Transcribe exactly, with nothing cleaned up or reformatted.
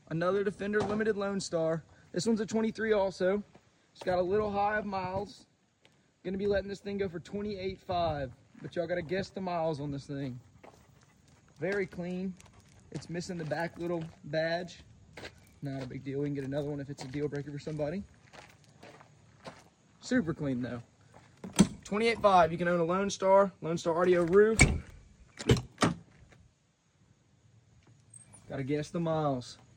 Another Defender Limited Lone Star. This one's a twenty-three also. It's got a little high of miles. Gonna be letting this thing go for twenty-eight five, but y'all gotta guess the miles on this thing. Very clean. It's missing the back little badge. Not a big deal. We can get another one if it's a deal breaker for somebody. Super clean though. twenty-eight five. You can own a Lone Star, Lone Star Audio roof. Gotta guess the miles.